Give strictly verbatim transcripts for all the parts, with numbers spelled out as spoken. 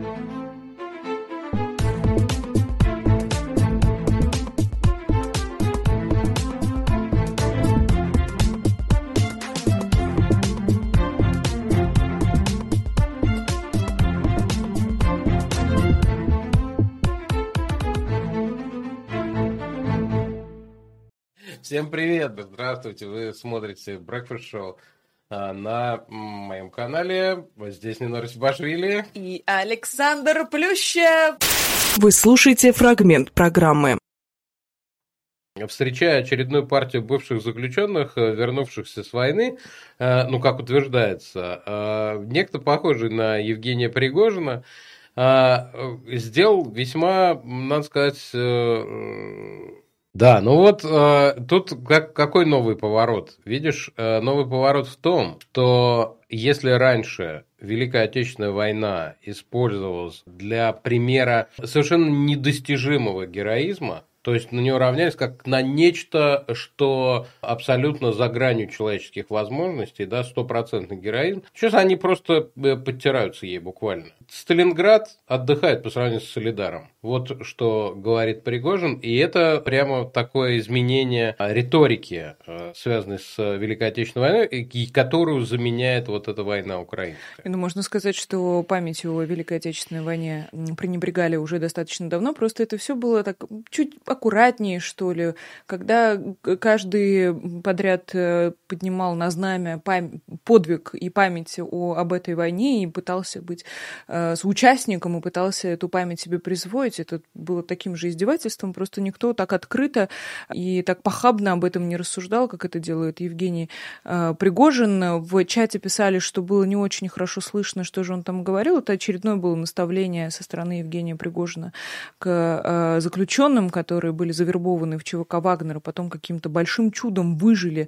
Всем привет, здравствуйте, вы смотрите Breakfast Show на моем канале. Здесь Нинор Сибашвили и Александр Плющев. Вы слушаете фрагмент программы. Встречая очередную партию бывших заключенных, вернувшихся с войны, ну, как утверждается, некто, похожий на Евгения Пригожина, сделал весьма, надо сказать, да, ну вот э, тут как, какой новый поворот? Видишь, э, новый поворот в том, что если раньше Великая Отечественная война использовалась для примера совершенно недостижимого героизма, то есть на него равнялись как на нечто, что абсолютно за гранью человеческих возможностей, да, стопроцентный героизм. Сейчас они просто подтираются ей буквально. Сталинград отдыхает по сравнению с Солидаром. Вот что говорит Пригожин. И это прямо такое изменение риторики, связанной с Великой Отечественной войной, которую заменяет вот эта война украинская. Ну, можно сказать, что памятью о Великой Отечественной войне пренебрегали уже достаточно давно. Просто это все было так чуть аккуратнее, что ли, когда каждый подряд поднимал на знамя пам- подвиг и память о, об этой войне и пытался быть э, соучастником и пытался эту память себе присвоить, это было таким же издевательством, просто никто так открыто и так похабно об этом не рассуждал, как это делает Евгений э, Пригожин. В чате писали, что было не очень хорошо слышно, что же он там говорил. Это очередное было наставление со стороны Евгения Пригожина к э, заключенным, которые которые были завербованы в ЧВК Вагнера, потом каким-то большим чудом выжили,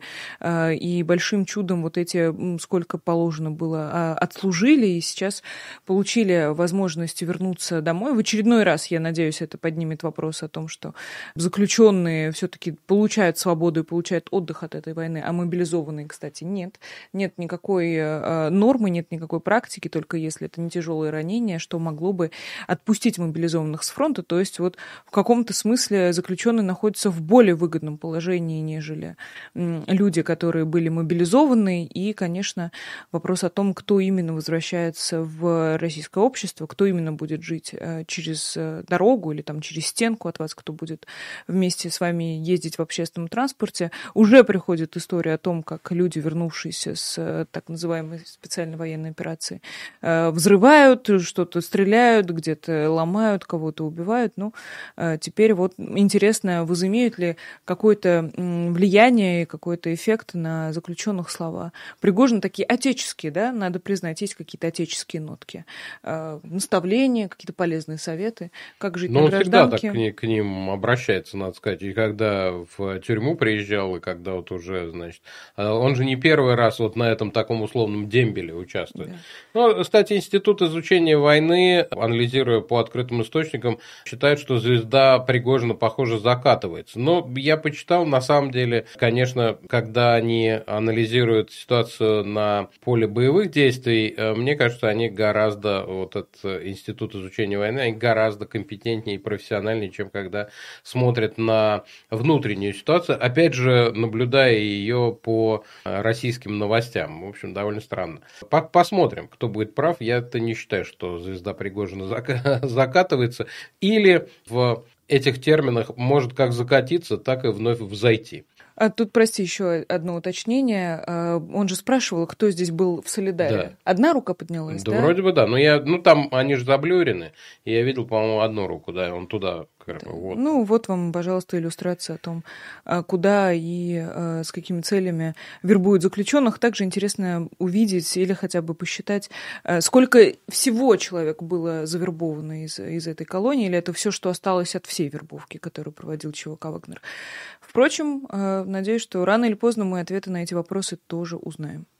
и большим чудом вот эти, сколько положено было, отслужили, и сейчас получили возможность вернуться домой. В очередной раз, я надеюсь, это поднимет вопрос о том, что заключенные все-таки получают свободу и получают отдых от этой войны, а мобилизованные, кстати, нет. Нет никакой нормы, нет никакой практики, только если это не тяжелые ранения, что могло бы отпустить мобилизованных с фронта. То есть вот в каком-то смысле заключенные находятся в более выгодном положении, нежели люди, которые были мобилизованы. И, конечно, вопрос о том, кто именно возвращается в российское общество, кто именно будет жить через дорогу или там через стенку от вас, кто будет вместе с вами ездить в общественном транспорте. Уже приходит история о том, как люди, вернувшиеся с так называемой специальной военной операции, взрывают, что-то стреляют, где-то ломают, кого-то убивают. Ну, теперь вот интересно, возымеют ли какое-то влияние и какой-то эффект на заключенных слова. Пригожин такие отеческие, да, надо признать, есть какие-то отеческие нотки. Э, наставления, какие-то полезные советы, как жить Но на он гражданке. всегда так к, к ним обращается, надо сказать. И когда в тюрьму приезжал, и когда вот уже, значит, он же не первый раз вот на этом таком условном дембеле участвует. Да. Ну, кстати, Институт изучения войны, анализируя по открытым источникам, считает, что звезда Пригожина, похоже, закатывается. Но я почитал, на самом деле, конечно, когда они анализируют ситуацию на поле боевых действий, мне кажется, они гораздо, вот этот Институт изучения войны, они гораздо компетентнее и профессиональнее, чем когда смотрят на внутреннюю ситуацию, опять же, наблюдая ее по российским новостям. В общем, довольно странно. Посмотрим, кто будет прав. Я-то не считаю, что звезда Пригожина закатывается. Или в этих терминах может как закатиться, так и вновь взойти. А тут, прости, еще одно уточнение. Он же спрашивал, кто здесь был в Солидаре. Да. Одна рука поднялась, да? Да, вроде бы да. Но я, ну, там они же заблюрены. И я видел, по-моему, одну руку, да, он туда. Да. Вот. Ну, вот вам, пожалуйста, иллюстрация о том, куда и с какими целями вербуют заключенных. Также интересно увидеть или хотя бы посчитать, сколько всего человек было завербовано из, из этой колонии, или это все, что осталось от всей вербовки, которую проводил ЧВК «Вагнер». Впрочем, надеюсь, что рано или поздно мы ответы на эти вопросы тоже узнаем.